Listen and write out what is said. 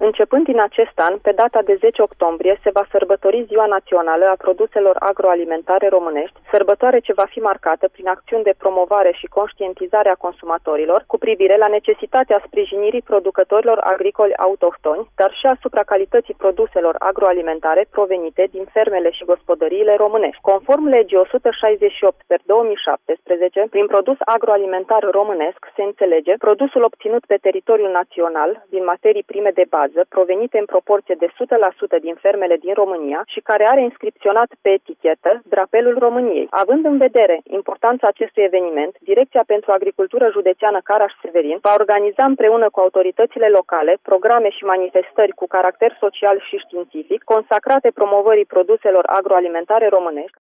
Începând din acest an, pe data de 10 octombrie, se va sărbători Ziua Națională a Produselor Agroalimentare Românești, sărbătoare ce va fi marcată prin acțiuni de promovare și conștientizare a consumatorilor cu privire la necesitatea sprijinirii producătorilor agricoli autohtoni, dar și asupra calității produselor agroalimentare provenite din fermele și gospodăriile românești. Conform legii 168/2017, prin produs agroalimentar românesc se înțelege produsul obținut pe teritoriul național din materii prime de bază, provenite în proporție de 100% din fermele din România și care are inscripționat pe etichetă drapelul României. Având în vedere importanța acestui eveniment, Direcția pentru Agricultură Județeană Caraș-Severin va organiza împreună cu autoritățile locale programe și manifestări cu caracter social și științific consacrate promovării produselor agroalimentare românești.